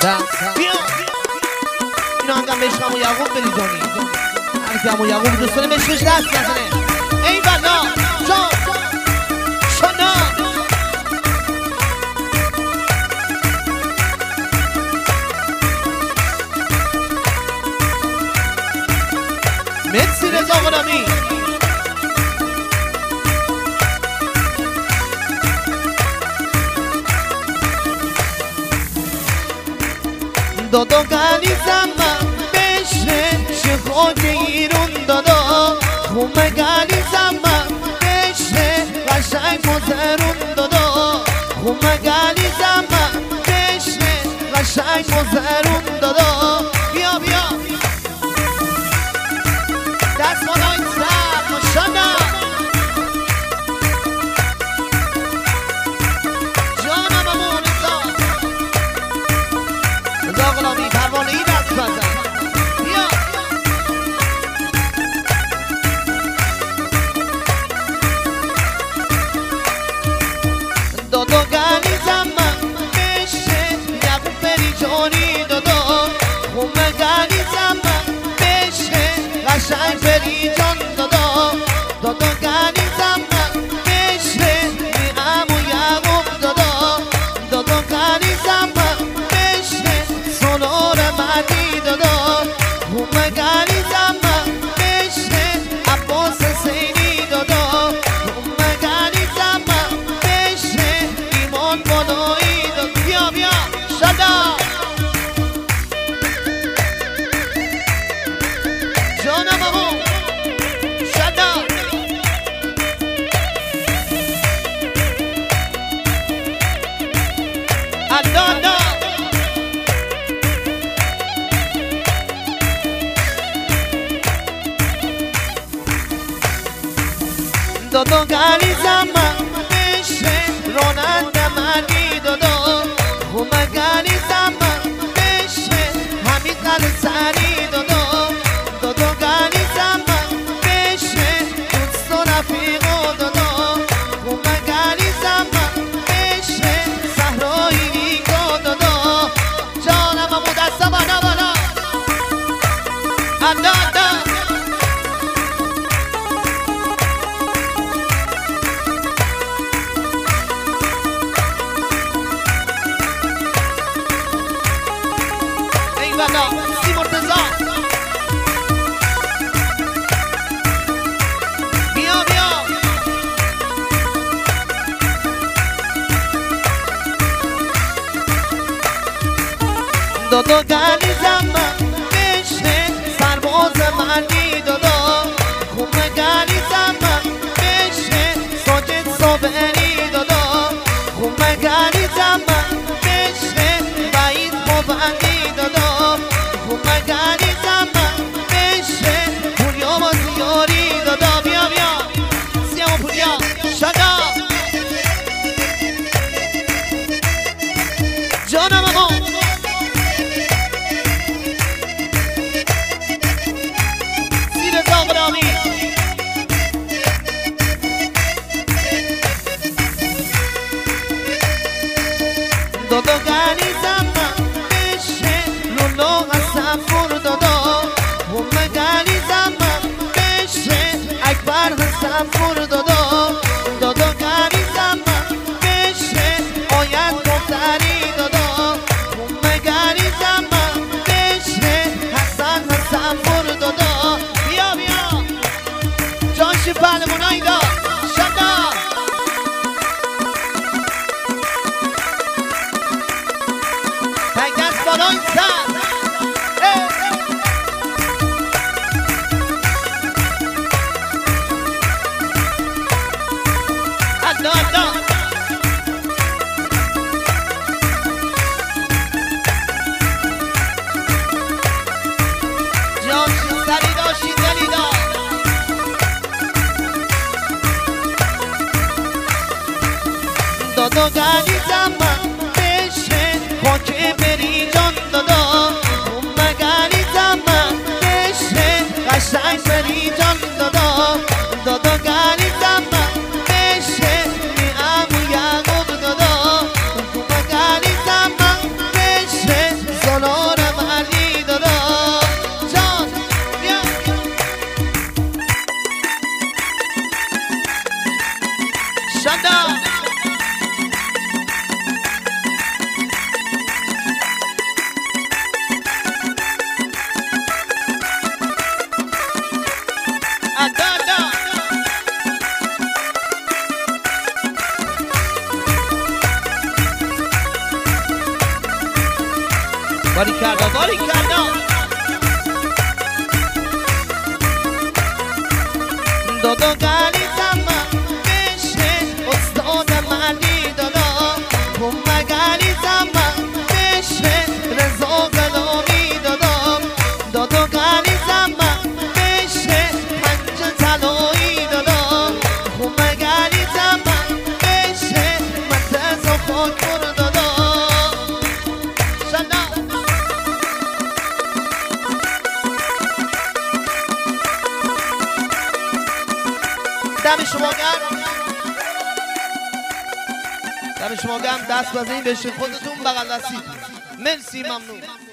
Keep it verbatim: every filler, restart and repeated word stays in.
بیا اینا هم بهش همون یعقوب بری جانی هر که همون یعقوب دوست داره بهش دست نزنه ای بلا جان شنا مرسی رضا غلامی دادو گلیزم بشه شخوج ایرون دادا خومه گلیزم بشه قشنگ مزرون دادا خومه گلیزم بشه قشنگ مزرون دادا بیا بیا دست مالای سر ماشانا جانم امون رضا رضا غلامی پروانه ای دست بزن بیا دادو گلیزم بشه یعقوب بری جانی دادا خومه گلیزم بشه قشنگ بری جان دادا دادو گلیزم بشه عمو یعقوب دادا دادو گلیزم بشه سنور مدی دادا خومه گلیزم بشه عباس حسینی دادا خومه گلیزم بشه ایمان بالایی دادا بیا بیا شدا جانم امو شدا ادا دادو گلیزم بشه رونند مردی دادا خومه گلیزم بشه همین قل سری دادا دادو گلیزم بشه دوست و رفیق و دادا خومه گلیزم بشه صحرایی نیکو دادا جانم امو دستا بالا بالا ادا ادا سی مرتضا بیا بیا دادو گلیزم بشه سرباز مردی دادا خومه گلیزم بشه ساجد صابری دادا خومه گلیزم بشه بعید مبندی دادا خومه گلیزم بشه پوریا با زیاری دادا بیا بیا سیام پوریا شدا جانم امو سی رضا غلامی دادو گلیزم بشه لولو قسم فور دادا خومه گلیزم بشه اکبر قسم فور دادا دادو گلیزم بشه آید دختری دادا خومه گلیزم بشه حسن قسم فور دادا بیا بیا جانش پهلوانایی دا شدا تک بالای سر ادا ادا جانش سری داشتی دلی دا دادو گلیزم بشه خاک بری جان دادا خومه گلیزم بشه قشنگ بری جان دادا دادو گلیزم بشه عمو یعقوب دادا خومه گلیزم بشه باری کرده باری کرده دادو گلی زمان بشه استاد ملی دادا کمه گلی زمان بشه رضا کلامی دادا دادو گلی زمان بشه پنج طلایی دادا کمه گلی زمان بشه مدرس و خاک برو دادا شنا دم شما گرم دم شما گرم دست بزنید بشه خودتون بغل دستید مرسی ممنون